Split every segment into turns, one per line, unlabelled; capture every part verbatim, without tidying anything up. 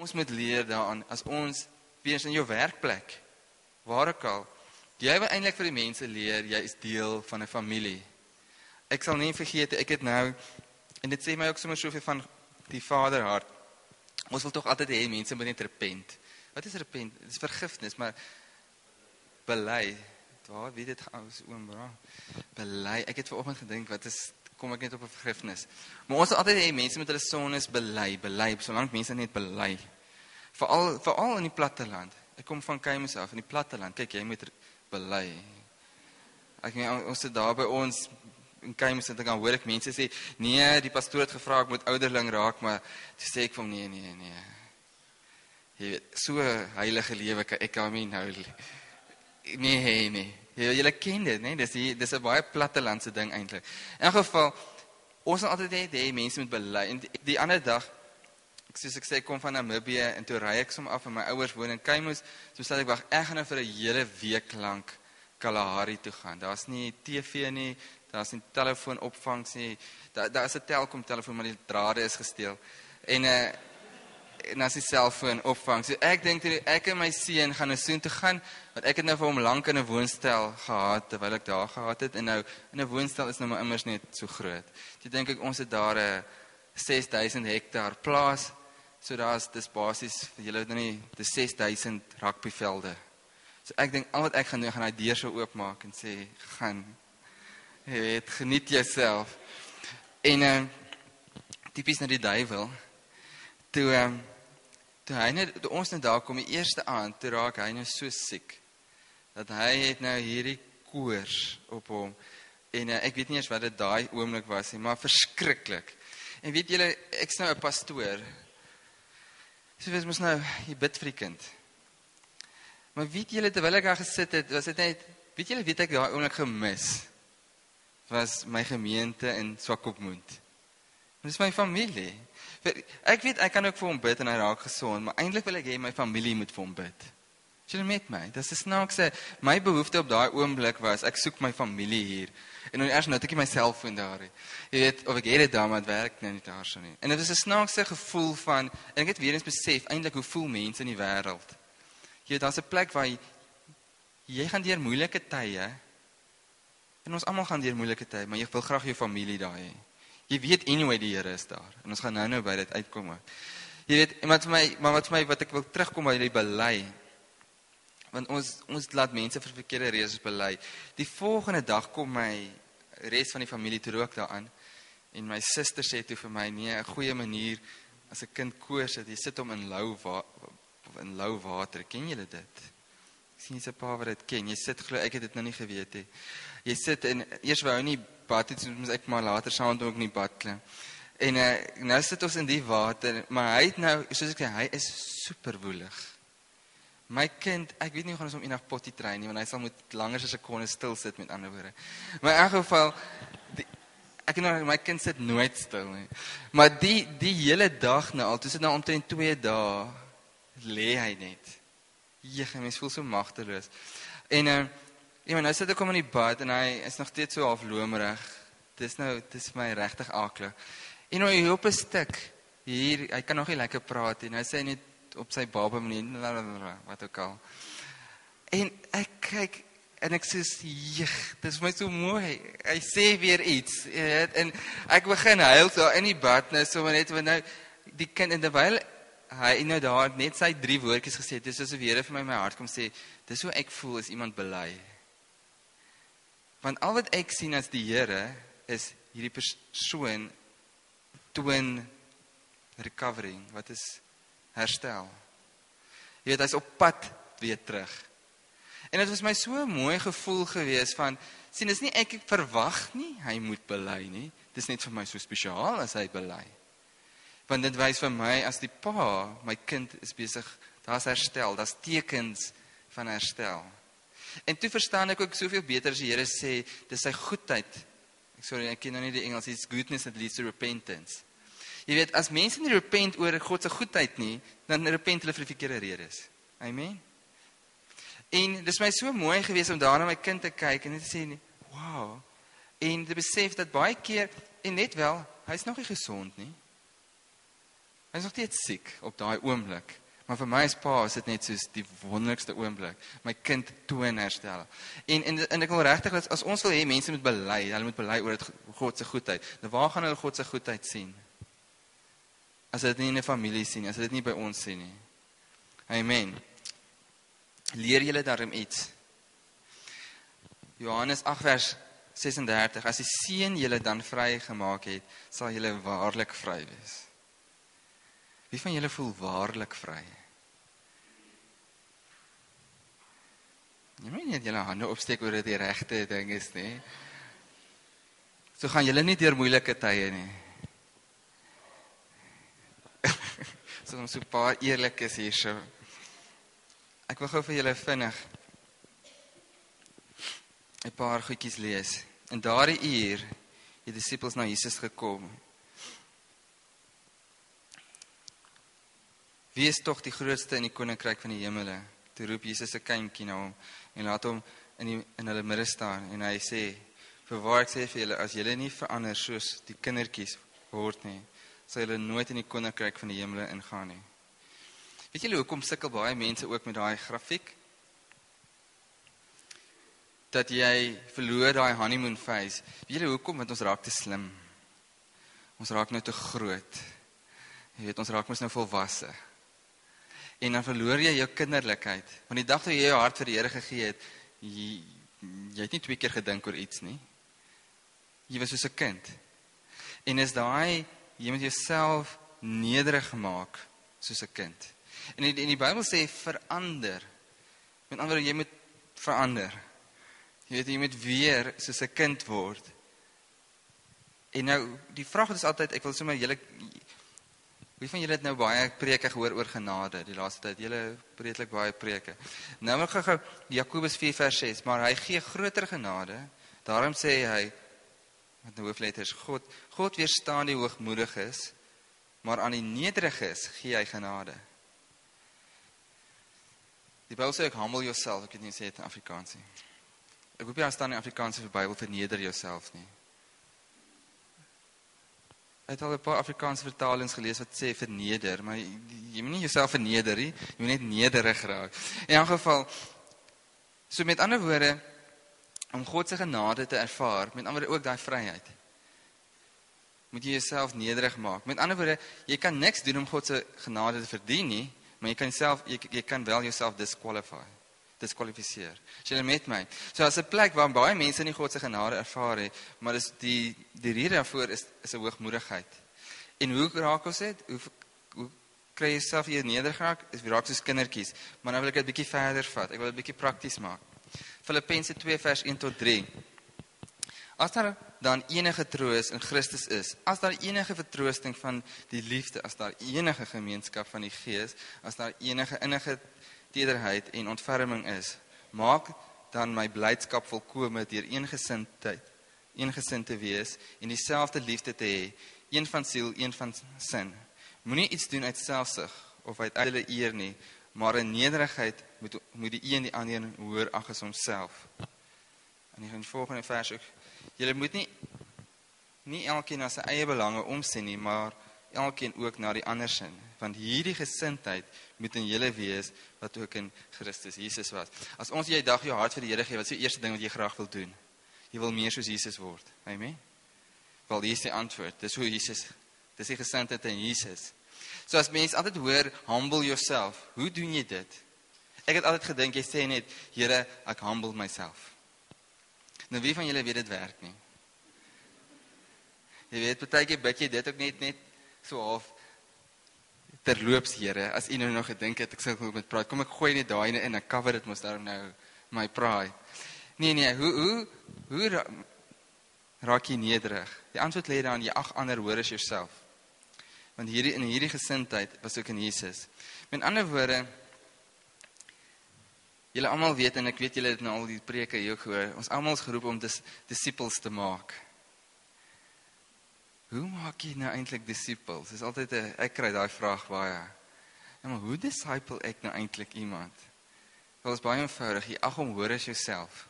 Ons moet leer daaraan, as ons, wees in jou werkplek, waar ook al, jy wil eintlik vir die mense leer, jy is deel van 'n familie. Ek sal nie vergeet, ek het nou, en dit sê my ook sommer soveel van die vaderhart, ons wil tog altyd hê, mense moet net repent. Wat is repent? Dit is vergifnis, maar bely, waar weet dit, oom bra, bely, ek het vanoggend gedink, wat is, kom ek net op 'n vergifnis. Maar ons sal altyd hê, mense met hulle sondes bely, bely, solank mense net bely. Veral, veral in die platteland. Ek kom van Keimus af, in die platteland, kyk, jy moet bely. Ek meen, ons sit daar by ons, in Keimus, en dan hoor ek mense sê, nee, die pastoor het gevra, ek moet ouderling raak, maar toe sê ek van, nee, nee, nee. Jy weet, so heilige lewe, ek kan nie nou, nee, nee. Julle ken dit, nee, dis die, dis 'n baie plattelandse ding eintlik. In elk geval, ons sal altyd hê, hê mense moet bely. En die, die ander dag, soos ek sê, ek kom van Namibië en toe ry ek som af en my ouers woon in Keimus, so sê ek wag, ek gaan nou vir 'n hele week lank Kalahari toe gaan. Daar's nie T V nie, daar's nie telefoonopvangs nie. Daar daar is 'n Telkom telefoon, maar die drade is gesteel. En uh, en as die selfoon opvang. So ek dink ek en my seun gaan nou soheen toe gaan, want ek het nou vir hom lank in 'n woonstel gehad terwyl ek daar gehad het en nou in 'n woonstel is nou maar immers net so groot. Jy dink ek ons het daar 'n ses duisend hektaar plaas. So daar's dis basies vir julle nou nie dis ses duisend rugbyvelde. So ek dink al wat ek gaan doen, gaan hy deur so oopmaak en sê gaan jy weet, geniet jouself. En uh, tipies na die duiwel. Toe um, toe hy net toe ons net daar kom die eerste aand, toe raak hy nou so siek dat hy het nou hierdie koors op hom. En uh, ek weet nie eens wat dit daai oomblik was nie, maar verskriklik. En weet julle, ek's nou 'n pastoor. So wees mos nou, jy bid vir die kind. Maar weet julle, terwyl ek daar gesit het, was dit net, weet julle, weet ek daai oomblik gemis, was my gemeente in Swakopmund. Dit is my familie. Ek weet, ek kan ook vir hom bid en hy raak gesond, maar eintlik wil ek hê my familie moet vir hom bid. Is julle met my? Dis 'n snaakse, my behoefte op daai oomblik was, ek soek my familie hier. En nou eers nou het ek my selfoon daar. Jy weet, of ek het dit daar, maar het werk nou nie daar so nie. En dit is 'n snaakse gevoel van, en ek het weer eens besef, eintlik hoe voel mense in die wêreld. Jy weet, daar's 'n plek waar jy, jy gaan deur moeilike tye, en ons almal gaan deur moeilike tye, maar jy wil graag jou familie daar hê. Jy weet anyway die Here is daar, en ons gaan nou nou by dit uitkom. Jy weet, maar vir my, maar wat vir my, wat ek wil terugkom by die bely, want ons, ons laat mense vir verkeerde redes bely. Die volgende dag kom my res van die familie toe ook daaraan, en my suster sê toe vir my, nee, 'n goeie manier, as 'n kind koors het, jy sit hom in lou, wa in lou water, ken julle dit? Ek sien jy's 'n pa wat dit ken, jy sit, glo, ek het dit nou nie geweet he. Jy sit, en eers wou hy nie bad het, so moes ek maar later saam met hom ook nie bad klim. En uh, nou sit ons in die water, maar hy het nou, soos ek sê, hy is super woelig. My kind, ek weet nie hoe gaan ons om eendag potty train nie, want hy sal moet langer as 'n sekonde stil sit met ander woorde. Maar in elk geval, die, ek nou, my kind sit nooit stil nie. Maar die, die hele dag nou al, toe sit nou omtrent twee dae, lê hy net. Jee, mens voel so magteloos. En uh, ja, maar nou sit ek hom in die bad, en hy is nog steeds so half lomerig. Dis nou, dis my regtig akelig. En nou, hy op 'n stuk, hier, hy kan nog nie lekker praat, en hy sê net, op sy baba manier, wat ook al. En ek kyk, en ek sê, jig, dit is my so mooi, hy sê weer iets, en ek begin huil so in die bad, nou so net, want nou, die kind, en terwyl hy nou daar net sy drie woordjies gesê het, dis soos die Here vir my my hart kom sê, dis hoe ek voel as iemand bely. Want al wat ek sien as die Here, is hierdie persoon toon recovering, wat is herstel. Jy weet, hy is op pad weer terug. En dit was my so 'n mooi gevoel gewees van, sien, dis nie ek, ek verwag nie, hy moet bely nie. Dis net vir my so spesiaal as hy bely. Want dit wys vir my, as die pa, my kind is besig, daar's herstel, daar's tekens van herstel. En toe verstaan ek ook soveel beter as die Here sê, dis sy goedheid. Sorry, ek ken nou nie die Engels, it's goodness that leads to repentance. Jy weet, as mense nie repent oor God se goedheid nie, dan repent hulle vir die verkeerde redes. Amen. En dis my so mooi gewees om daar na my kind te kyk en net te sê, wow. En te besef dat baie keer, en net wel, hy is nog nie gesond nie. Hy is nog steeds siek op daai oomblik. Maar vir my as pa is dit net soos die wonderlikste oomblik. My kind toon herstel. En, en, en ek wil regtig, as, as ons wil hê, mense moet bely, hulle moet bely oor God se goedheid. Nou waar gaan hulle God se goedheid sien? As hulle dit nie in 'n familie sien, as hulle dit nie by ons sien nie. Amen. Leer julle daarom iets. Johannes agt vers ses en dertig, as die Seun julle dan vry gemaak het, sal julle waarlik vry wees. Wie van julle voel waarlik vry? Jy moet nie julle hande opsteek oor dit die regte ding is nie. So gaan julle nie deur moeilike tye nie. So ons so 'n paar eerlikes hierso. Ek wil gou vir julle vinnig 'n paar goedjies lees. In daardie uur het die disippels na Jesus gekom. Wie is tog die grootste in die koninkryk van die hemele? Toe roep Jesus 'n kindjie na hom en laat hom in die, in hulle midde staan en hy sê: "Verwaar ek sê vir julle, as julle nie verander soos die kindertjies word nie, sal julle nooit in die koninkryk van die hemele ingaan nie." Weet julle hoekom sukkel baie mense ook met daai grafiek? Dat jy verloor daai honeymoon phase. Weet julle hoekom? Want ons raak te slim. Ons raak nou te groot. Jy weet, ons raak mos nou volwasse. En dan verloor jy jou kinderlikheid. Want die dag toe jy jou hart vir die Here gegee het, jy, jy het nie twee keer gedink oor iets nie. Jy was soos 'n kind. En is daai, jy moet jouself nederig maak soos 'n kind. En die, en die Bybel sê verander. Met ander woorde, jy moet verander. Jy weet, jy moet weer soos 'n kind word. En nou, die vraag is altyd, ek wil sommer julle, wie van julle het nou baie preke gehoor oor genade, die laaste tyd, julle preeklik baie preke. Nou wil ek gou Jakobus vier vers ses, maar hy gee groter genade, daarom sê hy, met die hoofletters, God, God weerstaan die hoogmoediges, maar aan die nederiges gee hy genade. Die Bybel sê ook, humble yourself, ek het nie sê het in Afrikaans nie. Ek hoop jy daar staan in Afrikaans vir Bybel, verneder jouself nie. Ek het al 'n paar Afrikaanse vertalings gelees wat sê verneder, maar jy, jy moet nie jouself verneder nie, jy moet net nederig raak. In elk geval, so met ander woorde, om God se genade te ervaar, met ander woorde ook daai vryheid, moet jy jouself nederig maak. Met ander woorde, jy kan niks doen om God se genade te verdien nie, maar jy kan self, jy, jy kan wel jouself disqualify, disqualifiseer. As jy met my. So as 'n plek waar baie mense nie God se genade ervaar het, maar dis die die rede daarvoor is is 'n hoogmoedigheid. En hoe raak ons dit? Hoe hoe kry jy jouself hier nederig raak? Is raak soos kindertjies. Maar nou wil ek dit 'n bietjie verder vat. Ek wil dit 'n bietjie prakties maak. Filippense twee vers een tot drie. As daar dan enige troos in Christus is, as daar enige vertroosting van die liefde, as daar enige gemeenskap van die Gees, as daar enige innige tederheid en ontferming is, maak dan my blydskap volkome deur eensgesindheid, eengesind te wees en dieselfde liefde te hê, een van siel, een van sin. Moenie iets doen uit selfsug of uit eie eer nie, maar in nederigheid moet, moet die een die ander hoër ag as homself. En in die volgende vers ook, julle moet nie nie elkeen na sy eie belange omsien nie, maar elkeen ook na die ander sin, want hierdie gesindheid moet in julle wees wat ook in Christus Jesus was. As ons jy dag jou hart vir die Here gee, wat is die eerste ding wat jy graag wil doen? Jy wil meer soos Jesus word. Amen. Wel, hier is die antwoord. Dis hoe Jesus, dis die gesindheid in Jesus. So as mense altyd hoor, humble yourself, hoe doen jy dit? Ek het altyd gedink, jy sê net, Here, ek humble myself. Nou wie van julle weet dit werk nie? Jy weet, partykeer bid jy dit ook net net so half terloops, Here, as u nou nog gedink het, ek sal goed met praat, kom ek gooi net daai in, ek cover dit mos daarom nou, my pride. Nee, nee, hoe, hoe, hoe ra raak jy nederig? Die antwoord lê daarin, jy ag ander hoor as jouself. Want hierdie, in hierdie gesindheid was ook in Jesus. Met ander woorde, julle almal weet, en ek weet julle het nou al die preke hier gehoor, ons almal is geroep om dis, disciples te maak. Hoe maak jy nou eintlik disciples? Dis altyd 'n ek kry daai vraag baie. Ja, maar hoe disciple ek nou eintlik iemand? Wel, is baie eenvoudig, jy ag hom hoor as jouself.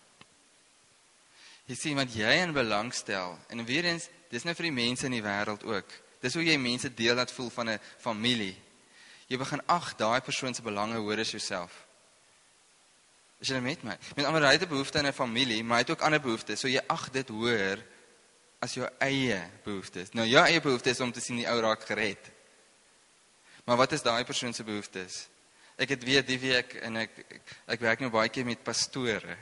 Jy sien wat jy in belang stel, en weer eens, dis nou vir die mense in die wêreld ook, Dis hoe jy mense deel laat voel van 'n familie. Jy begin ag, daai persoon se belange hoor as jouself. Is jy met my? Met ander hy het 'n behoefte aan 'n familie, maar hy het ook ander behoeftes. So jy ag dit hoor as jou eie behoeftes. Nou jou eie behoefte is om te sien die ou raak gered. Maar wat is daai persoon se behoeftes? Ek het weet die week en ek ek, ek werk nou baie keer met pastore.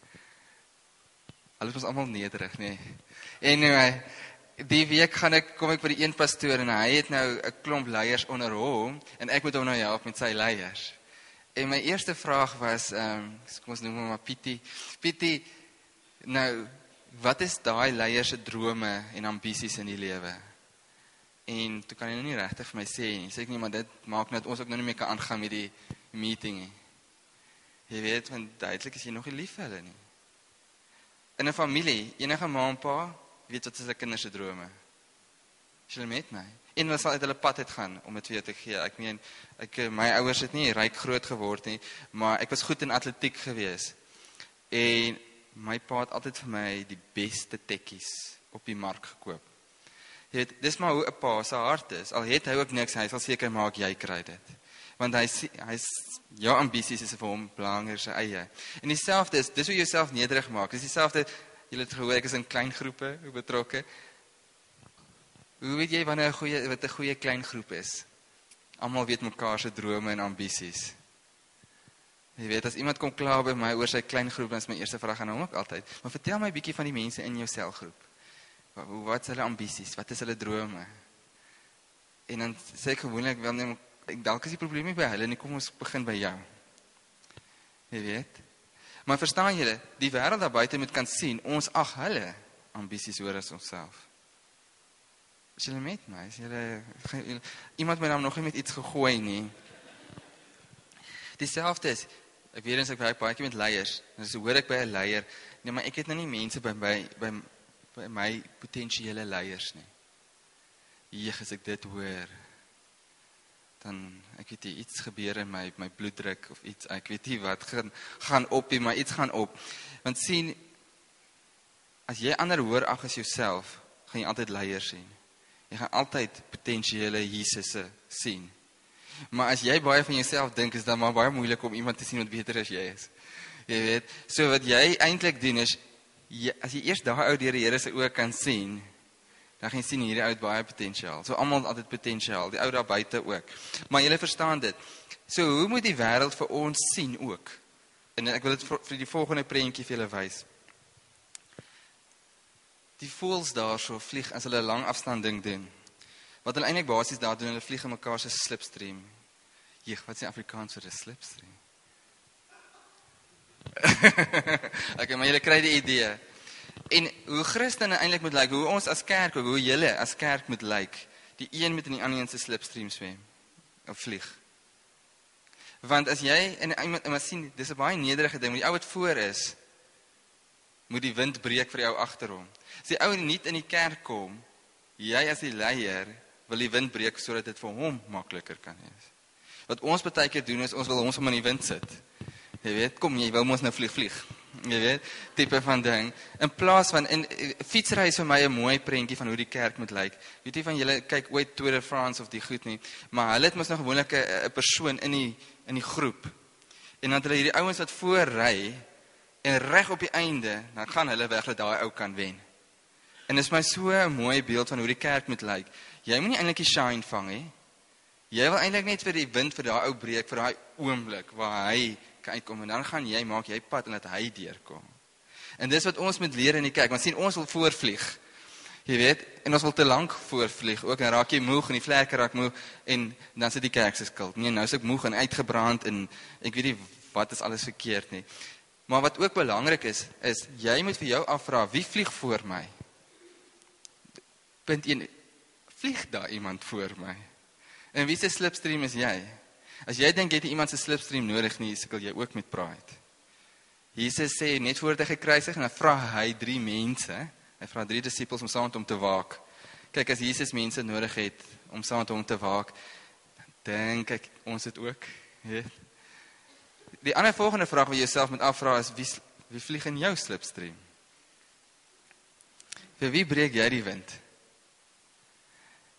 Hulle is almal nederig, nee. Anyway, die week gaan ek kom ek by die een pastoor en hy het nou 'n klomp leiers onder hom en ek moet hom nou help met sy leiers. En my eerste vraag was ehm um, kom ons noem hom maar Pietie. Pietie, nou wat is daai leiers se drome en ambisies in die lewe? En toe kan hy nou nie regtig vir my sê nie. Sê ek nie, maar dit maak net ons ook nou nie meer kan aangaan met die meeting nie. Jy weet, want duidelik is jy nog nie lief vir hulle nie. In 'n familie, enige ma en pa weet wat is hulle kinders se drome. Is julle met my? En hulle sal uit hulle pad uit gaan om dit vir jou te gee. Ek meen, ek my ouers het nie ryk groot geword nie, maar ek was goed in atletiek gewees. En my pa het altyd vir my die beste tekkies op die mark gekoop. Jy weet, dis maar hoe 'n pa se hart is. Al het hy ook niks, hy sal seker maak jy kry dit. Want hy hy's jou ambisies is vir hom belangriker sy eie. En dieselfde is, dis hoe jy jouself nederig maak. Dis dieselfde, jy het gehoor ek is in klein groepe betrokke. Hoe weet jy wanneer 'n goeie wat 'n goeie klein groep is? Almal weet mekaar se drome en ambisies. Jy weet, as iemand kom kla by my oor sy klein groep, dan is my eerste vraag aan hom ook altyd, maar vertel my 'n bietjie van die mense in jou selgroep. Wat, wat is hulle ambisies? Wat is hulle drome? En dan sê ek gewoonlik wel net, ek dalk is die probleem nie by hulle nie, kom ons begin by jou. Jy weet? Maar verstaan julle, die wêreld daar buite moet kan sien, ons ag hulle ambisies hoor as onsself. Is julle met my? Is julle, iemand my naam nog nie met iets gegooi nie. Dieselfde is, ek weet eens ek werk baie keer met leiers, en so hoor ek by 'n leier, nee, maar ek het nou nie mense by my, by, by my potensiële leiers nie. Jeeg, as ek dit hoor, dan, ek weet nie, iets gebeur in my, my bloeddruk, of iets, ek weet nie wat, gaan, gaan op, maar iets gaan op. Want sien, as jy ander hoor ag as jouself, gaan jy altyd leiers sien. Jy gaan altyd potensiële Jesusse sien. Maar as jy baie van jouself dink, is dan maar baie moeilik om iemand te sien wat beter as jy is. Jy weet, so wat jy eintlik doen is, jy, as jy eers daai ou deur die Here se oë kan sien, dan gaan jy sien hierdie ou het baie potensiaal. So almal het altyd potensiaal, die ou daar buite ook. Maar julle verstaan dit. So hoe moet die wêreld vir ons sien ook? En ek wil dit vir die volgende prentjie vir julle wys. Die voëls daarso vlieg as hulle 'n lang afstand ding doen. Wat hulle eintlik basies daar doen, hulle vlieg in mekaar se slipstream. Jeeg, wat is die Afrikaans vir 'n slipstream? Okay, maar julle kry die idee. En hoe Christene eintlik moet lyk, hoe ons as kerk, hoe julle as kerk moet lyk, die een met in die ander een se slipstream swem of vlieg. Want as jy en iemand maar sien, dis 'n baie nederige ding, die ou wat voor is, moet die wind breek vir die ou agter hom. As die ou nie in die kerk kom, jy as die leier wil die wind breek sodat dit vir hom makliker kan wees. Wat ons baie keer doen is ons wil ons om in die wind sit. Jy weet, kom jy wil ons nou vlieg vlieg. Jy weet, tipe van ding. In plaas van in fietsry is vir my 'n mooi prentjie van hoe die kerk moet lyk. Weet jy van julle kyk ooit Tour de France of die goed nie, maar hulle het mos nog gewoonlik 'n persoon in die in die groep. En dan het hulle hierdie ouens wat voor ry en reg op die einde, dan gaan hulle weg dat daai ou kan wen. En dit is my so 'n mooi beeld van hoe die kerk moet lyk. Jy moet nie eintlik die shine vang nie. Jy wil eintlik net vir die wind vir daai ou breek vir daai oomblik waar hy kan uitkom en dan gaan jy maak jy pad en dat hy deurkom. En dis wat ons moet leer in die kerk. Want sien ons wil voorvlieg. Jy weet, en ons wil te lank voorvlieg. Ook dan raak jy moeg en die vlerke raak moeg en dan sit die kerk se skuld. Nee, nou is ek moeg en uitgebrand en ek weet nie wat is alles verkeerd nie. Maar wat ook belangrik is, is jy moet vir jou afvra, wie vlieg voor my? Punt een, vlieg daar iemand voor my? En wie se slipstream is jy? As jy dink jy het iemand se slipstream nodig nie, sukkel jy ook met pride. Jesus sê net voor hy gekruisig en dan vra hy drie mense, hy vra drie disippels om saam met hom te waak. Kyk, as Jesus mense nodig het om saam met hom te waak, dan dink ek ons het ook, weet. Die ander volgende vraag wat jy jouself moet afvra is, wie, wie vlieg in jou slipstream? Vir wie breek jy die wind?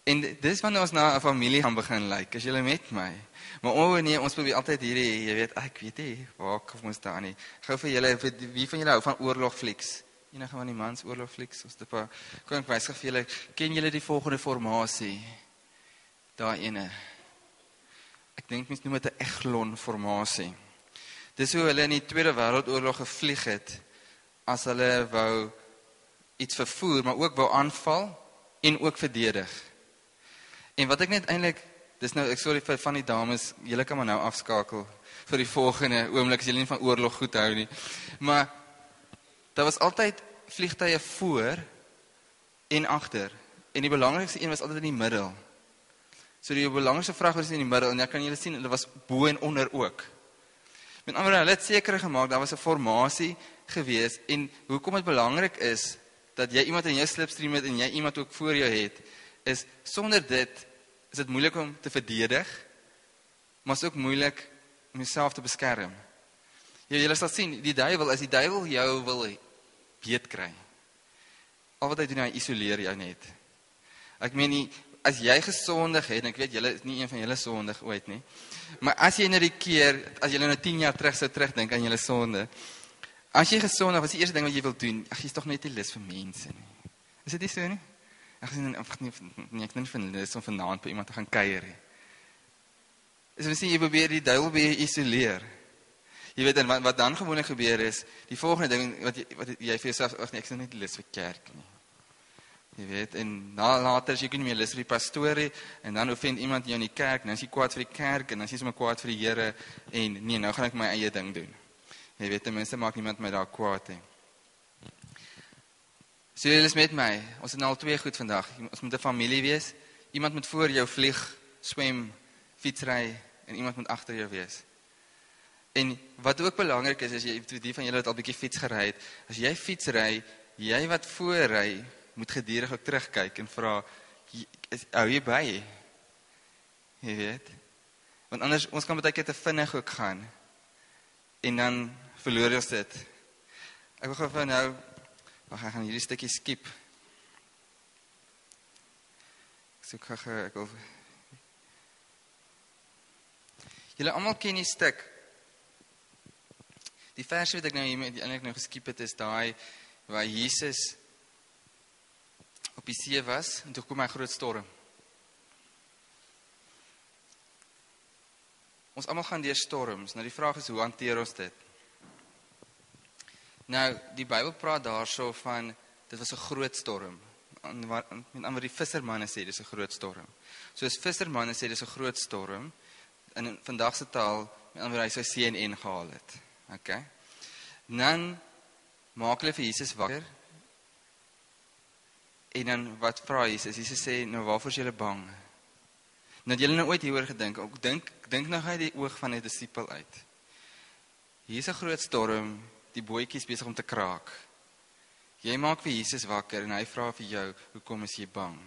En dis wanneer ons na 'n familie gaan begin lyk, as julle met my. Maar o oh, nee, ons probeer altyd hierdie, jy weet, ek weet nie, waar kom ons daar nie. Gou vir julle, wie van julle hou van oorlogflieks? Enige van die mans oorlogflieks? Ons het 'n paar, kom ek wys gou vir julle, ken julle die volgende formasie? Daai ene. Ek dink mens noem dit 'n Eglon formasie. Dis hoe hulle in die Tweede Wêreldoorlog gevlieg het, as hulle wou iets vervoer, maar ook wou aanval, en ook verdedig. En wat ek net eintlik, dis nou, ek sorry vir van die dames, julle kan maar nou afskakel vir die volgende oomblik, as julle nie van oorlog goed hou nie. Maar daar was altyd vliegtuie voor en agter. En die belangrikste een was altyd in die middel. So die belangrikste vrag was in die middel, en dan kan julle sien, hulle was bo en onder ook. Met ander woorde, hulle het seker gemaak, daar was 'n formasie gewees, en hoekom dit belangrik is, dat jy iemand in jou slipstream het, en jy iemand ook voor jou het, is, sonder dit, is dit moeilik om te verdedig, maar is ook moeilik om jouself te beskerm. Jy, julle sal sien, die duiwel, as die duiwel jou wil beet kry, al wat hy doen, hy isoleer jou net. Ek meen nie, as jy gesondig het, en ek weet, julle is nie een van julle sondig ooit nie, maar as jy nou die keer, as julle nou tien jaar terug sou terugdink aan julle sonde, as jy gesondig, wat is die eerste ding wat jy wil doen? Ag, jy is toch net die lus vir mense nie. Is dit nie so nie? Ag, nee, nee, ek dink van lus om vanaand by iemand te gaan kuier nie. Is dit nie, jy probeer die duiwel by jy isoleer. Jy weet, en wat, wat dan gewoonlik gebeur is, die volgende ding, wat jy, wat jy vir jouself, ag nee, ek is nie die lus vir kerk nie. Jy weet, en na, later is jy nie meer lus vir die pastorie, en dan offend iemand jou in die kerk, en dan is jy kwaad vir die kerk, en dan is jy sommer kwaad vir die Here, en nee, nou gaan ek my eie ding doen. Jy weet, tenminste maak niemand my daar kwaad he. So julle is met my, ons het nou al twee goed vandag, ons moet 'n familie wees, iemand moet voor jou vlieg, swem, fietsry, en iemand moet agter jou wees. En wat ook belangrik is, is jy, die van julle het al bietjie fiets gery het, as jy fiets ry, jy wat voor ry, moet gedurig ook terugkyk, en vra, hou jy by? Jy weet, want anders, ons kan baie keer te vinnig ook gaan, en dan verloor ons dit. Ek wil gou van nou, wacht, ek gaan hierdie stukkie skip. Ek soek gou, ek wil... Julle almal ken die stuk. Die vers wat ek nou hiermee, die eintlik nou geskip het, is daai, waar Jesus op die see was, en toe kom hy 'n groot storm. Ons almal gaan deur storms. Nou die vraag is, hoe hanteer ons dit? Nou, die Bybel praat daarso van, dit was 'n groot storm. Met ander die vissermanne sê, dit is 'n groot storm. So as vissermanne sê, dit is 'n groot storm, en in vandag se taal, met ander hy sy C N N gehaal het. Okay? Dan maak hulle vir Jesus wakker, en dan wat vra Jesus? Jesus sê, nou waarvoor is julle bang? Nou het julle nou ooit hieroor gedink, ek dink, dink nou uit die oog van 'n disipel uit. Hier is 'n groot storm, die bootjie is besig om te kraak. Jy maak vir Jesus wakker, en hy vra vir jou, hoekom is jy bang?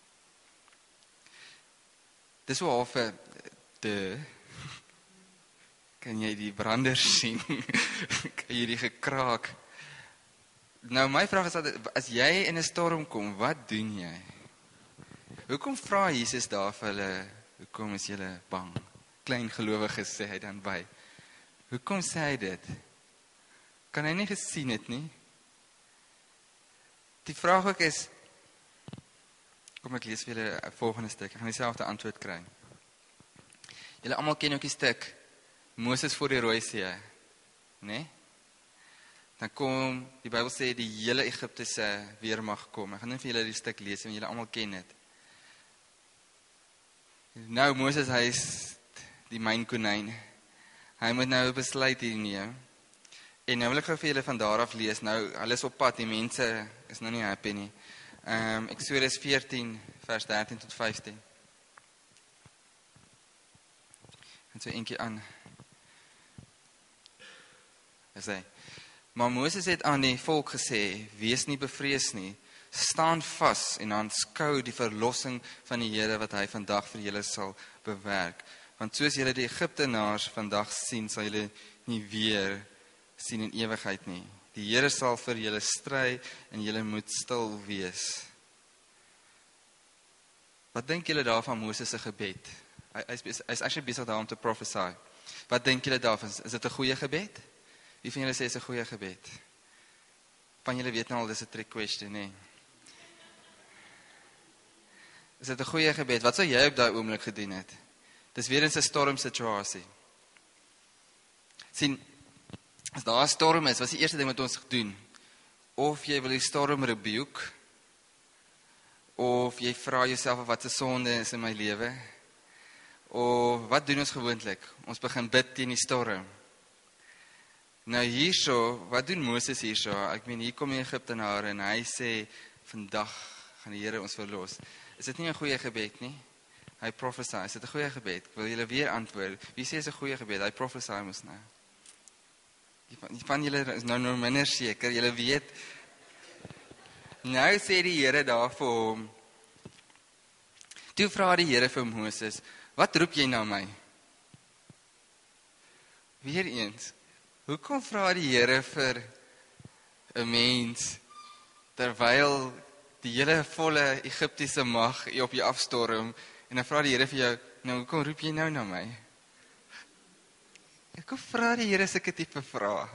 Dis so half 'n, de, kan jy die brander sien? Kan jy die gekraak? Nou my vraag is, as jy in 'n storm kom, wat doen jy? Hoekom vra Jesus daar vir hulle, hoekom is julle bang? Klein gelowiges sê hy dan by. Hoekom sê hy dit? Kan hy nie gesien het nie? Die vraag ook is, kom ek lees vir julle 'n volgende stuk, ek gaan dieselfde antwoord kry. Julle almal ken ook die stuk, Moses voor die Rooi See, né? Dan kom, die Bybel sê, die hele Egiptese weermag kom. Ek gaan net vir julle die stuk lees, want julle almal ken dit. Nou, Moses, hy is die mynkonyn. Hy moet nou besluit hier neem. En nou wil ek gou vir julle van daar af lees. Nou, hulle is op pad, die mense is nou nie happy nie. Um, Eksodus veertien, vers dertien tot vyftien. En so eentjie aan. Hy sê, maar Moses het aan die volk gesê, wees nie bevrees nie, staan vas en aanskou die verlossing van die Here wat hy vandag vir julle sal bewerk. Want soos julle die Egiptenaars vandag sien, sal julle nie weer sien in ewigheid nie. Die Here sal vir julle stry en julle moet stil wees. Wat dink julle daarvan Moses se gebed? Hy hy is bes- hy is actually besig daar om te prophesy. Wat dink julle daarvan? Is dit 'n goeie gebed? Wie van julle sê is 'n goeie gebed? Van julle weet nou al dis 'n trick question, nê? Nee. Is dit 'n goeie gebed? Wat sou jy op daai oomblik gedoen het? Dis weer in 'n storm situasie. Sien, as daar 'n storm is, wat is die eerste ding wat ons doen? Of jy wil die storm rebuke, of jy vra jouself of wat 'n sonde is in my lewe, of wat doen ons gewoonlik? Ons begin bid teen die storm. Nou hierso, wat doen Moses hierso? Ek meen, hier kom die Egiptenare en hy sê, vandag gaan die Here ons verlos. Is dit nie 'n goeie gebed nie? Hy prophesy, is dit 'n goeie gebed? Wil julle weer antwoord? Wie sê is 'n goeie gebed? Hy prophesy mos nou. Die van, die van julle is nou nog minder seker, julle weet. Nou sê die Here daar vir hom, toe vra die Here vir Moses, wat roep jy na my? Weer eens, hoekom vra die Here vir 'n mens, terwyl die hele volle Egiptiese mag op jou afstorm, en dan vra die Here vir jou, nou hoekom roep jy nou na my? Hoekom vra die Here sulke tipe vrae?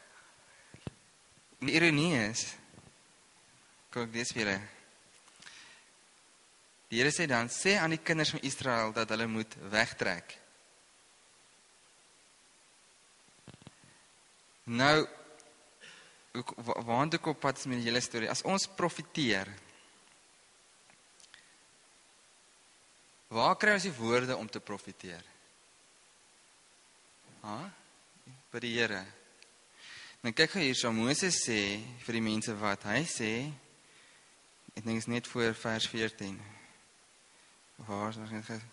Die ironie is, kom ek lees vir julle. Die Here sê dan, sê aan die kinders van Israel dat hulle moet wegtrek. Nou, waartoe kom pad met die hele storie? As ons profeteer, waar kry ons die woorde om te profeteer? Ha? By die Here. Nou kyk gou hier, so Moses sê vir die mense wat hy sê, ek dink is net voor vers veertien. Waar is nog net ge...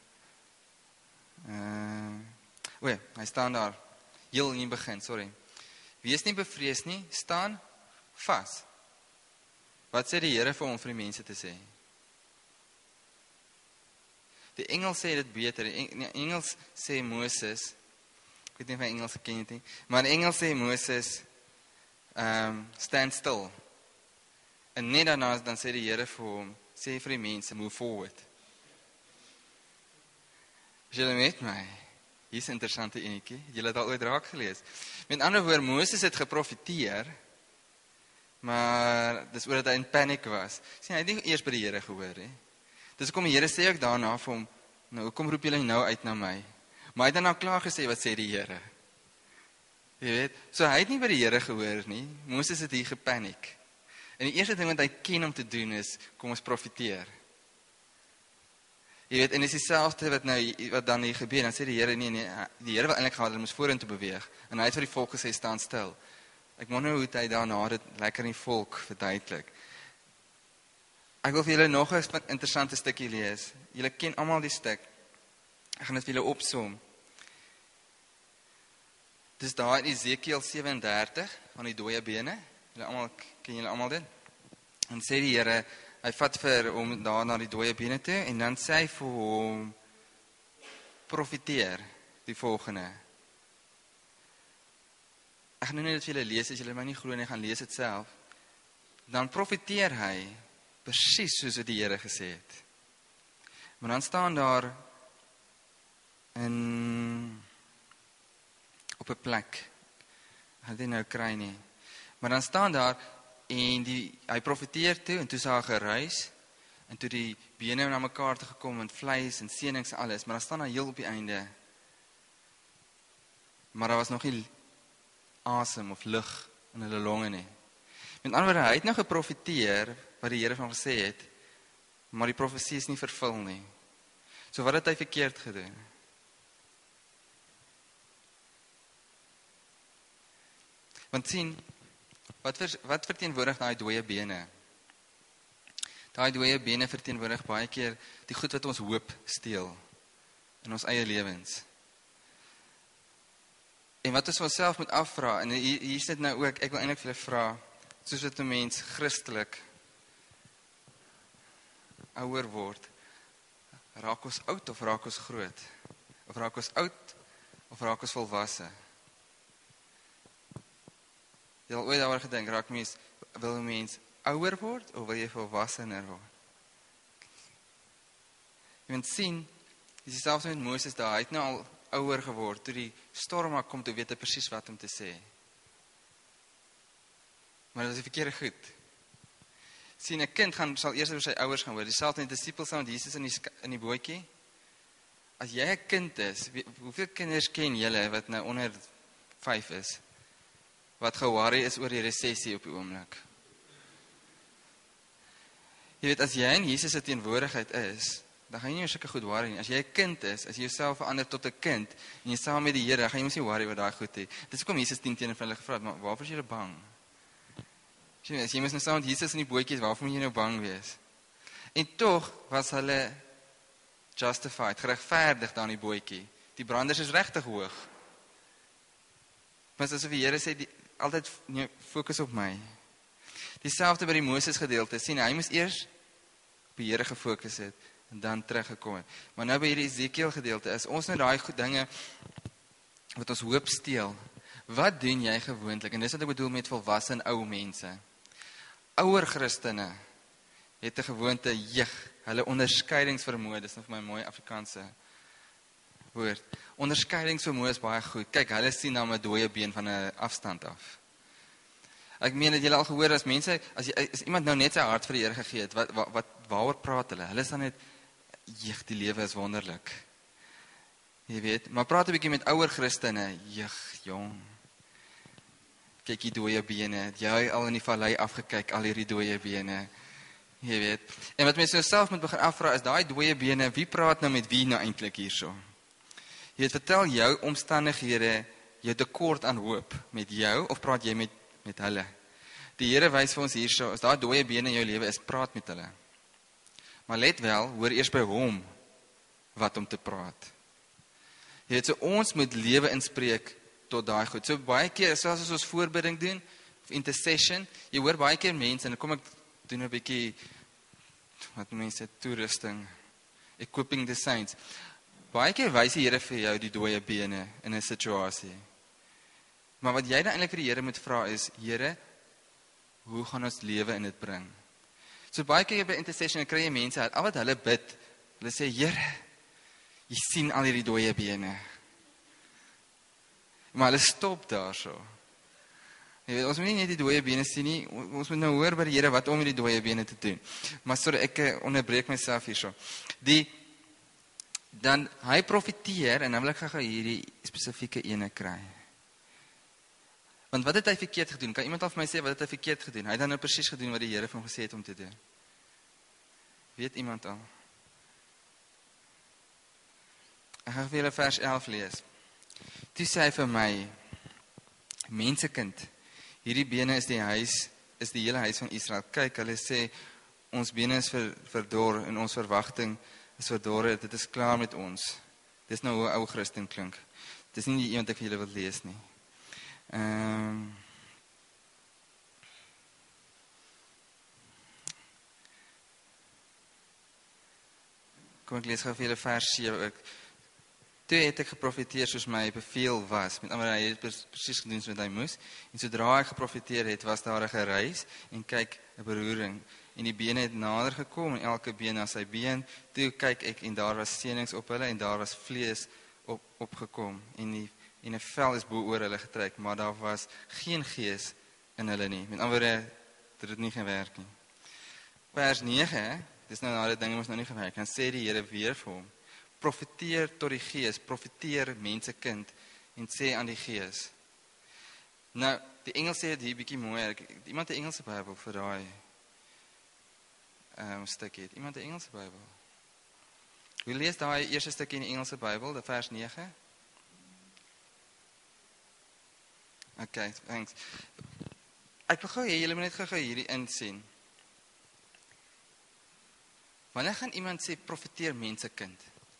Uh, o ja, hy staan daar, heel in die begin, sorry. Wees nie bevrees nie, staan vas. Wat sê die Here vir hom vir die mense te sê? Die Engels sê dit beter. Die Engels sê Moses, ek weet nie van Engels ken jy nie, maar in Engels sê Moses, um, stand still. En net daarna dan sê die Here vir hom, sê vir die mense, move forward. Is julle met my? Hier is 'n interessante enetjie. Julle het al ooit raak gelees. Met ander woorde, Moses het geprofeteer, maar dis oor dat hy in paniek was. Sien, hy het nie eers by die Here gehoor nie. Dis hoekom die Here sê ook daarna vir hom, nou hoekom roep julle nou uit na my? Maar hy het dan nou klaar gesê wat sê die Here. Jy weet, so hy het nie by die Here gehoor nie. Moses het hier gepaniek. En die eerste ding wat hy ken om te doen is, kom ons profeteer. Jy weet, en dis dieselfde wat nou wat dan hier gebeur. Dan sê die Here nee nee, die Here wil eintlik gehad hulle moes vorentoe beweeg. En hy het vir die volk gesê staan stil. Ek wonder hoe hy daarna dit lekker in die volk verduidelik. Ek wil vir julle nog 'n interessante stukkie lees. Julle ken almal die stuk. Ek gaan dit vir julle opsom. Dis daar in Esekiel sewe en dertig van die dooie bene. Julle almal ken julle almal dit. En sê die Here, hy vat vir hom daar na die dooie bene toe en dan sê hy vir hom profeteer die volgende. Ek gaan nou net vir julle lees, as julle my nie glo nie, gaan lees dit self. Dan profeteer hy presies soos wat die Here gesê het. Maar dan staan daar in op 'n plek. Ek gaan dit nou kry nie. Maar dan staan daar en die hy profeteer toe en toe sê hy geruis en toe die bene na mekaar toe gekom en vleis en senings en alles, maar dan staan daar heel op die einde. Maar daar was nog nie asem of lug in hulle longe nie. Met ander woorde, hy het nou geprofeteer wat die Here van gesê het, maar die profesie is nie vervul nie. So wat het hy verkeerd gedoen? Want sien, wat, ver, wat verteenwoordig daai dooie bene? Daai dooie bene verteenwoordig baie keer die goed wat ons hoop steel in ons eie lewens. En wat ons onsself moet afvra, en hier, hier sit nou ook, ek wil eintlik vir julle vra, soos wat 'n mens Christelik ouer word, raak ons oud of raak ons groot? Of raak ons oud of raak ons volwasse? Jy het ooit daaroor gedink, raak mens, wil 'n mens ouer word of wil jy volwassener word? Jy moet sien, dis dieselfde met Moses daar, hy het nou al ouer geword, toe die storm maar kom, toe weet hy presies wat om te sê. Maar dit is die verkeerde goed. Sien, 'n kind gaan, sal eers oor sy ouers gaan hoor, dieselfde met die disipels saam met Jesus in die, in die bootjie. As jy 'n kind is, wie, hoeveel kinders ken julle wat nou onder vyf is, wat ge-worry is oor die resessie op die oomblik? Jy weet, as jy in Jesus se teenwoordigheid is, dan gaan jy nie oor sulke goed worry nie. As jy 'n kind is, as jy jouself verander tot 'n kind, en jy saam met die Here, gaan jy mos nie worry oor daai goed hê. Dis hoekom Jesus tien teenoor hulle gevra het, maar waarvoor is julle bang? As jy mos nou saam met Jesus in die bootjie is, waarvoor moet jy nou bang wees? En tog was hulle justified, geregverdig daar in die bootjie. Die branders is regtig hoog. Maar asof die Here sê, die, altyd nee, fokus op my. Dieselfde by die Moses gedeelte, sien, hy moes eers op die Here gefokus het, en dan teruggekom het. Maar nou by hierdie Ezekiel gedeelte, is ons nou daai goed dinge, wat ons hoop steel. Wat doen jy gewoonlik? En dis wat ek bedoel met volwasse en ou mense. Ouer Christene, het 'n gewoonte, jeug, hulle onderskeidingsvermoë, dis nou vir my mooi Afrikaanse woord. Onderskeidingsvermoë is baie goed. Kyk, hulle sien dan 'n dooie been van 'n afstand af. Ek meen dat julle al gehoor as mense, as, jy, as iemand nou net sy hart vir die Here gegee het, wat wat, wat waaroor praat hulle? Hulle sê net, jeug, die lewe is wonderlik. Jy weet, maar praat 'n bietjie met ouer Christene, jeug, jong. Kyk die dooie bene, jy al in die vallei afgekyk, al hierdie dooie bene. Jy weet. En wat mense self moet begin afvra is, daai dooie bene, wie praat nou met wie nou eintlik hierso? Jy weet, vertel jou omstandighede jou tekort aan hoop met jou, of praat jy met, met hulle? Die Here wys vir ons hierso, as daai dooie bene in jou lewe is, praat met hulle. Maar let wel, hoor eers by hom wat om te praat. Jy weet, so ons moet lewe inspreek tot daai goed. So baie keer, selfs as ons voorbidding doen, of intercession, jy hoor baie keer mense, en dan kom ek doen 'n bietjie, wat mense, toerusting, equipping the saints. Baie keer wys die Here vir jou die dooie bene in 'n situasie. Maar wat jy dan eintlik vir die Here moet vra is, Here, hoe gaan ons lewe in dit bring? So baie keer by intercession, kry jy mense, al wat hulle bid, hulle sê, Here, jy sien al hierdie dooie bene. Maar hulle stop daar so. Jy weet, ons moet nie net die dooie bene sien nie, ons moet nou hoor by die Here wat om met die dooie bene te doen. Maar sorry, ek onderbreek myself hierso. Die, dan, hy profiteer, en dan wil ek gou hierdie spesifieke ene kry. Want wat het hy verkeerd gedoen? Kan iemand al vir my sê, wat het hy verkeerd gedoen? Hy het dan nou presies gedoen wat die Here vir hom gesê het om te doen. Weet iemand al? Ek gaan vir julle vers elf lees. Toe sê hy vir my, mensekind, hierdie bene is die huis, is die hele huis van Israel. Kyk, hulle sê, ons bene is ver, verdor, en ons verwagting is verdor, dit is klaar met ons. Dit is nou hoe ou Christen klink. Dit is nie die iemand ek vir julle wil lees nie. Um, kom ek lees gou vir julle vers sewe. Toe het ek geprofeteer soos my beveel was. Met ander woorde, hy het presies gedoen wat hy moes. En sodra hy geprofeteer het, was daar 'n geruis en kyk, 'n beroering. En die bene het nader gekom en elke been na sy been. Toe kyk ek en daar was senings op hulle en daar was vlees op opgekom en die en 'n vel is bo oor hulle getrek, maar daar was geen gees in hulle nie. Met ander woorde, dit het nie gewerk nie. Vers nege, dis nou nou die dinge moes nou nie gewerk. Dan sê die Here weer vir hom, profeteer tot die gees, profeteer mensekind en sê aan die gees. Nou, die Engels sê dit hier bietjie mooier. Iemand 'n Engelse Bybel vir daai um, stukkie. Iemand 'n Engelse Bybel? Wie lees daai eerste stukkie in die Engelse Bybel, die vers nege? Okay, thanks. Ek wil gou hê julle moet net gou hierdie insien. Wanneer gaan iemand sê profeteer mensekind?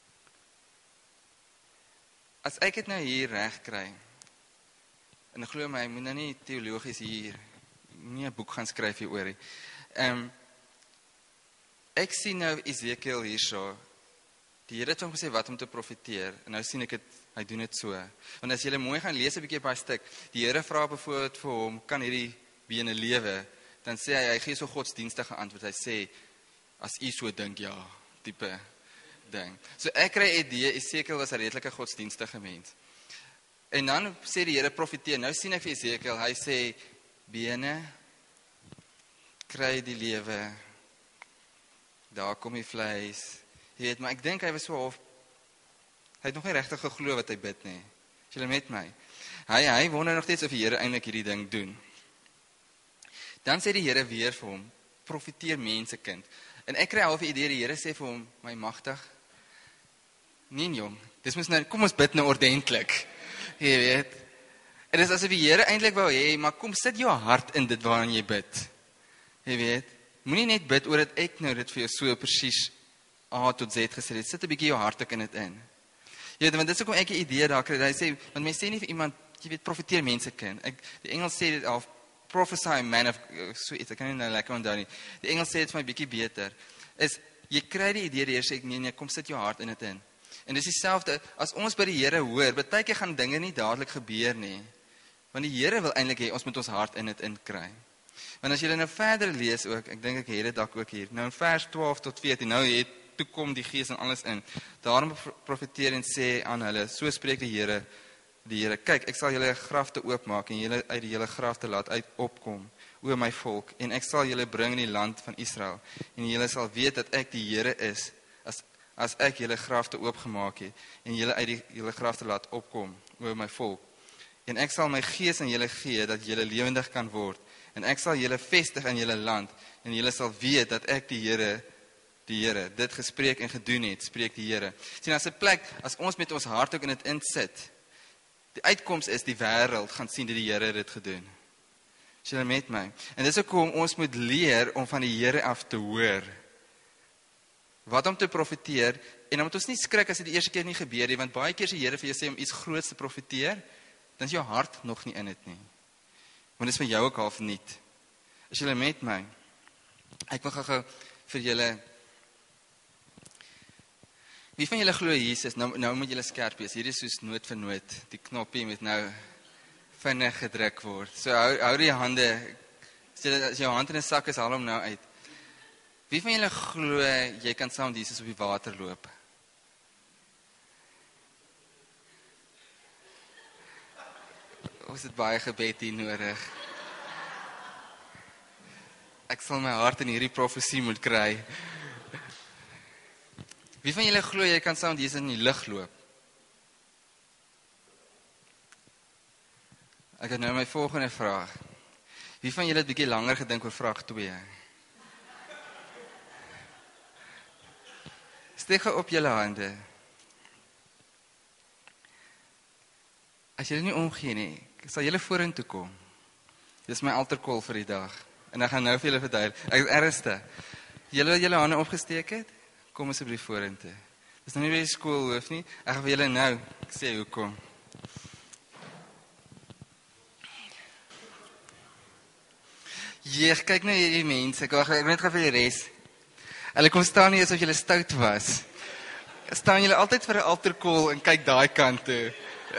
As ek dit nou hier reg kry, en glo my, ek moet nou nie teologies hier, nie 'n boek gaan skryf hier oor nie. Um, ek sien nou Ezekiel hierso, die Here het hom gesê wat om te profeteer, en nou sien ek het, hy doen dit so. Want as julle mooi gaan lees 'n bietjie op hy stuk, die Here vra byvoorbeeld vir hom, kan hierdie bene lewe? Dan sê hy, hy gee so godsdienstige antwoord, hy sê, as u so dink, ja, tipe, ding. So ek kry 'n idee, Esekiel was 'n redelike godsdienstige mens. En dan sê die Here profeteer, nou sien ek vir Esekiel, hy sê, bene, kry die lewe, daar kom die vleis, jy weet, maar ek dink hy was so half, hy het nog nie regtig geglo wat hy bid nie, is julle met my? Hy, hy wonder nog steeds of die Here eintlik hierdie ding doen. Dan sê die Here weer vir hom, profeteer mense kind, en ek kry half die idee, die Here sê vir hom, my magtig, nee jong, dis mos nou, kom ons bid nou ordentlik, jy weet, en dis asof die Here eintlik wou hê, maar kom sit jou hart in dit waarin jy bid, jy weet, moenie net bid oor dat ek nou dit vir jou so presies A tot Z gesê het, sit 'n bietjie jou hart ook in dit in. Jy weet, want dit is ook om ek 'n idee daar kry, hy sê, want mense sê nie vir iemand, jy weet, profeteer mense kind, ek, die Engels sê dit al, prophesy man of, so iets, ek kan nie nou lekker onthou nie, die Engels sê dit vir my bietjie beter, is, jy kry die idee, die Here sê, nee, nee, kom sit jou hart in dit in. En dis dieselfde, as ons by die Here hoor, baie keer gaan dinge nie dadelik gebeur nie, want die Here wil eintlik hê, ons moet ons hart in dit in kry. Want as jy nou verder lees ook, ek dink ek het dit dalk ook hier, nou in vers twaalf tot veertien, nou het, toe kom die Gees en alles in, daarom profeteer en sê aan hulle, so spreek die Here, die Here, kyk, ek sal julle grafte oopmaak, en julle uit die hele grafte laat uit opkom, o my volk, en ek sal julle bring in die land van Israel, en julle sal weet dat ek die Here is, as, as ek julle grafte oopgemaak het, en julle uit die julle grafte laat opkom, o my volk, en ek sal my Gees aan julle gee, dat julle lewendig kan word, en ek sal julle vestig in julle land, en julle sal weet dat ek die Here, die Here, dit gespreek en gedoen het, spreek die Here. Sien, as 'n plek, as ons met ons hart ook in dit insit, die uitkoms is, die wêreld gaan sien dat die Here dit gedoen. Is julle met my? En dis hoekom ons moet leer om van die Here af te hoor. Wat om te profeteer, en dan moet ons nie skrik as dit die eerste keer nie gebeur nie, want baie keer as die Here vir jou sê om iets groots te profeteer, dan is jou hart nog nie in dit nie. Want dit is vir jou ook half niet. Is julle met my? Ek wil gou vir julle, wie van julle glo Jesus, nou, nou moet julle skerp wees, hier is soos noot vir noot, die knoppie moet nou vinnig gedruk word. So hou, hou die hande, as, jy, as jou hand in 'n sak is, haal hom nou uit. Wie van julle glo, jy kan saam met Jesus op die water loop? Ons het baie gebed hier nodig. Ek sal my hart in hierdie profesie moet kry. Wie van julle glo, jy kan saam met Jesus in die lug loop? Ek het nou my volgende vraag. Wie van julle het bietjie langer gedink oor vraag twee? Steek op julle hande. As julle nie omgee nie, sal julle vorentoe kom. Dis my altarcall vir die dag. En ek gaan nou vir julle verduidelik. Ek is ergste. Julle wat julle hande opgesteek het, kom asseblief vorentoe. Dis nou nie by die skool hoef nie. Ek gaan vir julle nou sê hoekom. Jeeg, kyk nou hierdie mense. Ek wag, ek net gou vir die res. Hulle kom staan nie asof julle stout was. Staan julle altyd vir 'n altarcall en kyk daai kant toe.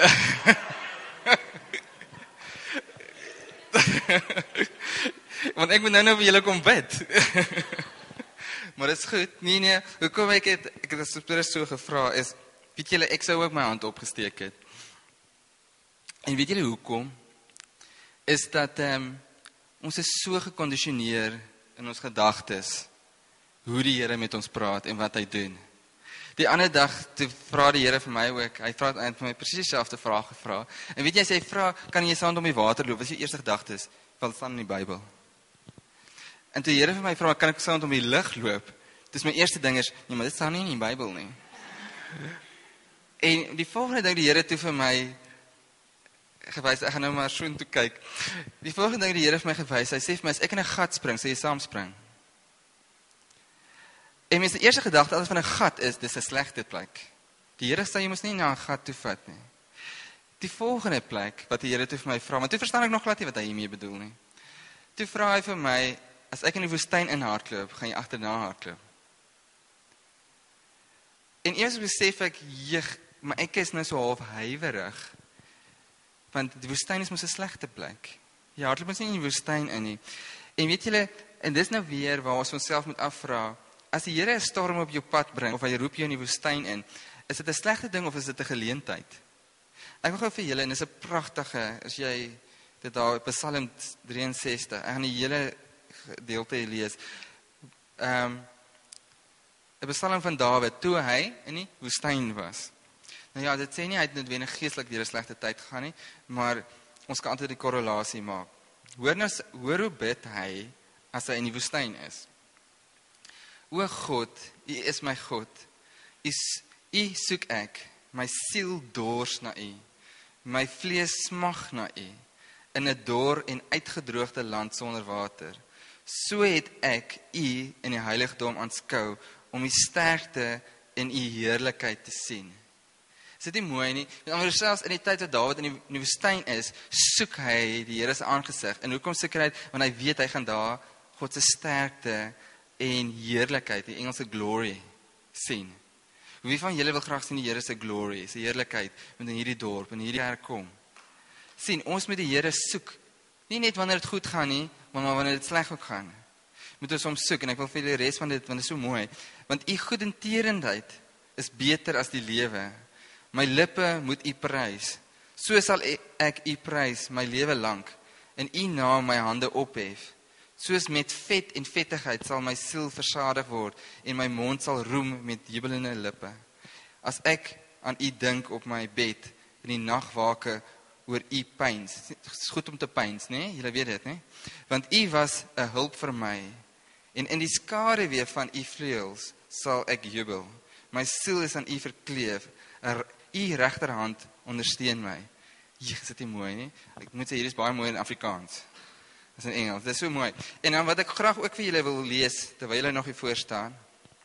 Want ek moet nou nou vir julle kom bid. Maar dit is goed. Nee nee, hoekom ek het ek het as so gevra is, weet julle, ek sou ook my hand opgesteek het. En weet julle hoekom? Is dat um, ons is so gekondisioneer in ons gedagtes hoe die Here met ons praat en wat hy doen. Die ander dag, toe vra die Here vir my ook, hy vra vir my presies dieselfde vraag gevra. En weet jy, as hy vra, kan jy saam om die water loop? Wat is jou eerste gedagte is? Wel, dit staan in die Bybel. En toe die Here vir my vra, kan ek saam om die lug loop? Dus my eerste ding is, nee, maar dit staan nie in die Bybel nie. En die volgende ding, die Here toe vir my gewys, ek gaan nou maar so toe kyk. Die volgende ding, die Here vir my gewys, hy sê vir my, as ek in 'n gat spring, sê jy saam spring. En mense, die eerste gedagte altyd van 'n gat is, dis 'n slegte plek. Die Here sê jy moet nie na 'n gat toe vat nie. Die volgende plek wat die Here toe vir my vra, maar toe verstaan ek nog glad nie wat hy hiermee bedoel nie. Toe vra hy vir my, as ek in die woestyn in hardloop, gaan jy agterna hardloop. En eers besef ek, jeeg, maar ek is nou so half huiwerig, want die woestyn is mos 'n slegte plek. Ja, hardloop ons nie in die woestyn in nie. En weet julle, en dis nou weer waar ons onsself moet afvra, as die Here 'n storm op jou pad bring, of hy roep jou in die woestyn in, is dit 'n slegte ding of is dit 'n geleentheid? Ek wil gou vir julle, en dis 'n pragtige, as jy dit daar op Psalm drieënsestig, ek gaan die hele gedeelte lees. Ehm um, 'n Psalm van Dawid, toe hy in die woestyn was. Nou ja, dit sê nie hy het noodwendig geestelik deur 'n slegte tyd gegaan nie, maar ons kan altyd die korrelasie maak. Hoor nou, hoor hoe bid hy as hy in die woestyn is. O God, U is my God. U, U soek ek, my siel dors na U. My vlees smag na U, in 'n dor en uitgedroogde land sonder water. So het ek U in die heiligdom aanskou, om U sterkte en U heerlikheid te sien. Is dit nie mooi nie? Want selfs in die tyd wat Dawid in die, in die woestyn is, soek hy die Here se aangesig. En hoekom soek hy dit? Want hy weet hy gaan daar God se sterkte en heerlikheid, die Engelse glory, sien. Wie van julle wil graag sien die Here se glory, se heerlikheid, met in hierdie dorp, in hierdie kerk kom? Sien, ons moet die Here soek. Nie net wanneer dit goed gaan nie, maar wanneer dit sleg ook gaan. Moet ons hom soek, en ek wil vir die res van dit, want dit is so mooi. Want U goedertierenheid is beter as die lewe. My lippe moet U prys. So sal ek U prys my lewe lank, en U naam my hande ophef. Soos met vet en vettigheid sal my siel versadig word, en my mond sal roem met jubelende lippe. As ek aan U dink op my bed, in die nagwake oor U pyns. Het is goed om te pyns, né? Julle weet dit, né? Want U was 'n hulp vir my, en in die skaduwee van U vleuels sal ek jubel. My siel is aan U verkleef, U regterhand ondersteun my. Jy, is dit nie mooi nie? Ek moet sê, hier is baie mooi in Afrikaans. Dit is in Engels, dit is so mooi. En dan wat ek graag ook vir julle wil lees, terwyl julle nog hier voor staan.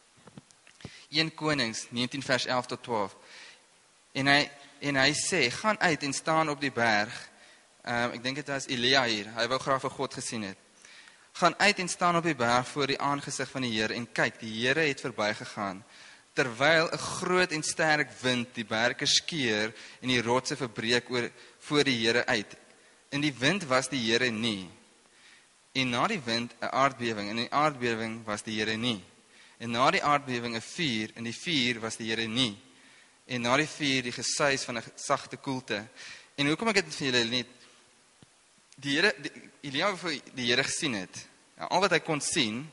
Eerste Konings, negentien vers elf tot twaalf. En hy, en hy sê, gaan uit en staan op die berg. Um, ek dink dit was Elia hier, hy wou graag vir God gesien het. Gaan uit en staan op die berg voor die aangesig van die Here, en kyk, die Here het verbygegaan, terwyl 'n groot en sterk wind die berge skeur en die rotse verbreek oor voor die Here uit. In die wind was die Here nie. En na die wind 'n aardbewing, en in die aardbewing was die Here nie. En na die aardbewing 'n vuur, en die vuur was die Here nie. En na die vuur die gesuis van 'n sagte koelte. En hoekom ek dit vir julle net, die Here, Elia vir die Here gesien het, ja, al wat hy kon sien,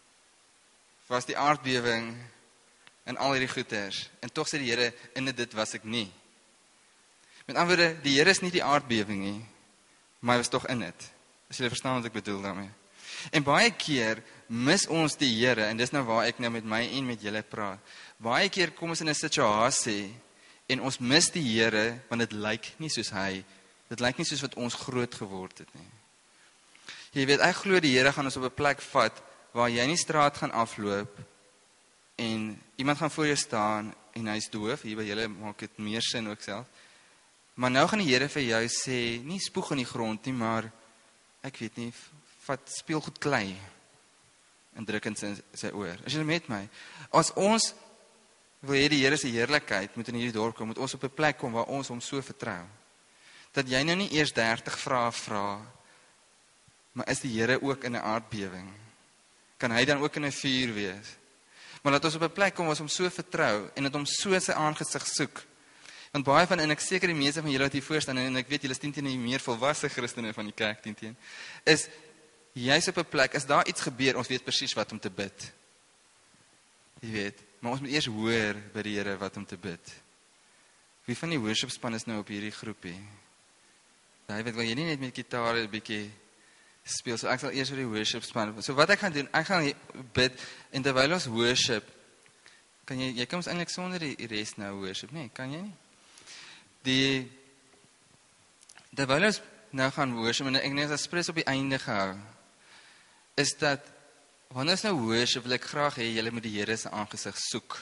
was die aardbewing en al hierdie goeters. En tog sê die Here, in dit was ek nie. Met ander woorde, die Here is nie die aardbewing nie, maar hy was tog in dit. As julle verstaan wat ek bedoel daarmee. En baie keer mis ons die Here, en dis nou waar ek nou met my en met julle praat. Baie keer kom ons in 'n situasie, en ons mis die Here, want dit lyk nie soos hy, dit lyk nie soos wat ons groot geword het nie. Jy weet, ek glo die Here gaan ons op 'n plek vat, waar jy in die straat gaan afloop, en iemand gaan voor jou staan, en hy is doof, hier by julle maak dit meer sin ook self. Maar nou gaan die Here vir jou sê, nie spoeg in die grond nie, maar ek weet nie, vat speelgoed klei en druk in sy, sy oor. As jy met my, as ons wil hê die Here se heerlikheid moet in hierdie dorp kom, moet ons op 'n plek kom waar ons hom so vertrou. Dat jy nou nie eers dertig vrae vra, maar is die Here ook in 'n aardbewing? Kan hy dan ook in 'n vuur wees? Maar dat ons op 'n plek kom waar ons hom so vertrou en dat hom so sy aangesig soek. Want baie van, en ek seker die meeste van julle wat hier voor staan, en ek weet julle is tien teen die meer volwasse Christene van die kerk tien teen, is, jy's op 'n plek, as daar iets gebeur, ons weet presies wat om te bid. Jy weet, maar ons moet eers hoor by die Here wat om te bid. Wie van die worship span is nou op hierdie groepie? Jy weet, wil jy nie net met gitaar 'n bietjie speel, so ek sal eers vir die worship span. So wat ek gaan doen, ek gaan bid, en terwyl ons worship, kan jy, jy kan ons eintlik sonder die res nou worship, nee, kan jy nie? Die, terwyl ons nou gaan worship, en ek net as spres op die einde gehou, is dat, wanneer ons nou worship, wil ek graag hê, julle moet die Here se aangesig soek.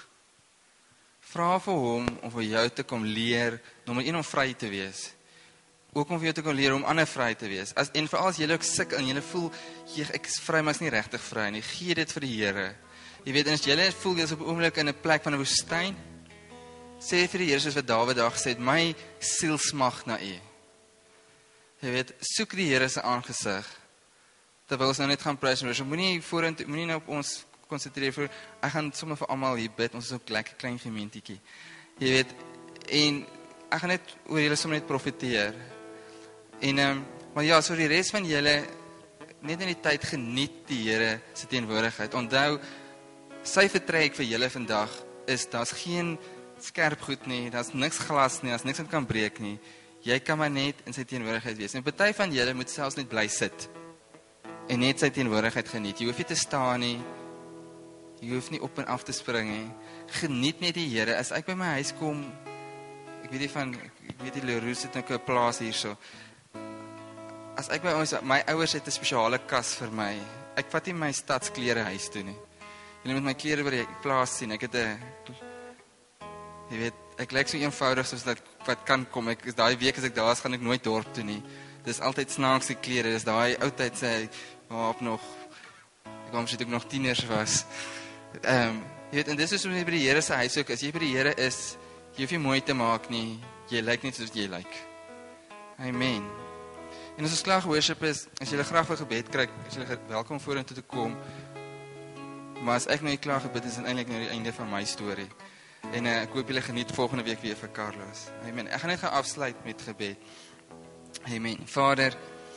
Vra vir hom, om vir jou te kom leer, nommer een om vry te wees. Ook om vir jou te kom leer, om ander vry te wees. As, en veral as julle ook sukkel, en julle voel, ek is vry, maar is nie regtig vry nie, gee dit vir die Here. Jy weet, en as julle voel, jy is op 'n oomblik in 'n plek van 'n woestyn, sê vir die Here, soos wat Dawid daar gesê het, my siel smag na U. Jy weet, soek die Here se aangesig, terwyl ons nou net gaan prys en worship. Moenie vorentoe, moenie nou op ons konsentreer vir, ek gaan sommer vir almal hier bid, ons is ook lekker klein gemeentjie. Jy weet, en ek gaan net oor julle sommer net profeteer. En, um, maar ja, so die rest van julle, net in die tyd geniet die Here se teenwoordigheid. Onthou, sy vertrek vir julle vandag is, daar's geen skerp goed nie, daar's niks glas nie, daar's niks wat kan breek nie. Jy kan maar net in sy teenwoordigheid wees. En party van julle moet selfs net bly sit en net sy teenwoordigheid geniet. Jy hoef nie te staan nie, jy hoef nie op en af te spring nie. Geniet net die Here. As ek by my huis kom, ek weet nie van, ek weet die Leroux het ook 'n plaas hierso. As ek by ons, my ouers het 'n spesiale kas vir my. Ek vat nie my stadsklere huis toe nie. Julle moet my klere by die plaas sien. Ek het 'n, jy weet, ek lyk so eenvoudig soos dat wat kan kom. Ek is daai week as ek daar is, gaan ek nooit dorp toe nie. Dis altyd snaakse klere. Dis daai oudtyd sê waarop nog ek kom sit ek nog tieners was. Ehm, um, jy weet, en dis is hoe jy by die Here se huis ook. As jy by die Here is, jy hoef nie mooi te maak nie. Jy lyk net soos jy lyk. Amen. En as ons klaar worship is, as jy graag vir gebed kry, as jy welkom vorentoe te kom. Maar as ek nou nie klaar gebid is, is eintlik nou die einde van my storie. En uh, ek hoop julle geniet volgende week weer vir Carlos. Amen. Ek gaan net gaan afsluit met gebed. Amen. Vader,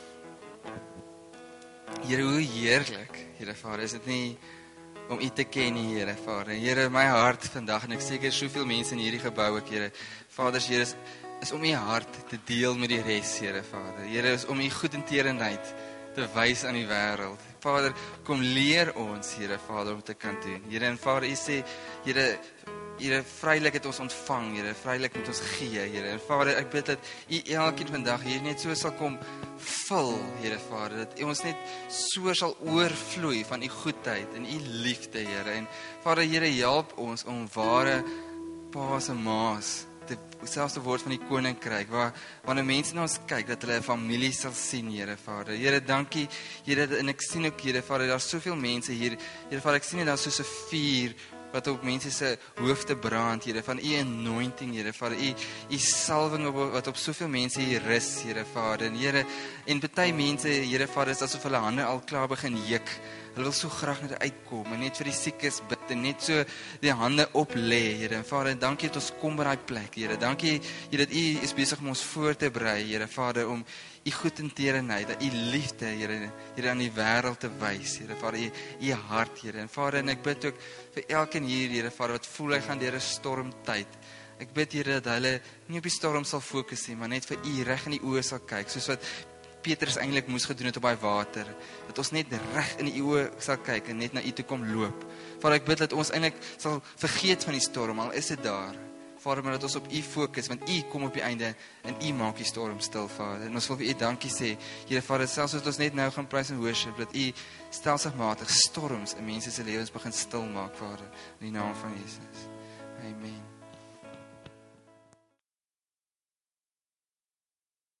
Here, hoe heerlik, Here Vader, is dit nie om U te ken nie, Here Vader. Here, my hart vandag, en ek seker soveel mense in hierdie gebou ook, Here. Vader, Here, is, is om U hart te deel met die res, Here Vader. Here, is om U goedertierenheid te wys aan die wêreld. Vader, kom leer ons, Here Vader, om te kan doen. Here, en Vader, U sê, Here, Here, vrylik het ons ontvang, Here, vrylik moet ons gee, Here. En Vader, ek bid dat U elkeen vandag hier net so sal kom vul, Here Vader, dat ons net so sal oorvloei van U goedheid en U liefde, Here. En Vader, Here, help ons om ware paas en maas te selfs te word van die koninkryk, waar wanneer mense na ons kyk, dat hulle 'n familie sal sien, Here Vader. Here, dankie, Here, en ek sien ook, Here Vader, daar's soveel mense hier, Here Vader, ek sien net daar's soos 'n vuur wat op mense se hoofde brand, Here, van U anointing, Here Vader, U U salwing op, wat op soveel mense hier rus, Here Vader. En Here, en baie mense, Here Vader, is asof hulle hande al klaar begin juk. Hulle wil so graag net uitkom en net vir die siekes bid en net so die hande op lê, Here. En Vader, dankie dat ons kom by daai plek, Here. Dankie, Here, dat U is besig om ons voor te berei, Here Vader, om U goedertierenheid, dat U liefde, Here, Here, aan die wêreld te wys, Here Vader, U U hart, Here. En Vader, en ek bid ook vir elkeen hier, Here Vader, wat voel hy gaan deur 'n stormtyd. Ek bid, Here, dat hulle nie op die storm sal fokus nie, maar net vir U reg in die oë sal kyk, soos wat Petrus eintlik moes gedoen het op daai water, dat ons net reg in die oë sal kyk en net na U toe kom loop. Vader, ek bid dat ons eintlik sal vergeet van die storm, al is dit daar. Vader, maar dat ons op U fokus, want U kom op die einde en U maak die storm stil, Vader. En ons wil vir U dankie sê, Here Vader, selfs as ons net nou gaan prys en worship, dat U stelselmatig storms in mense se lewens begin stil maak, Vader, in die naam van Jesus. Amen.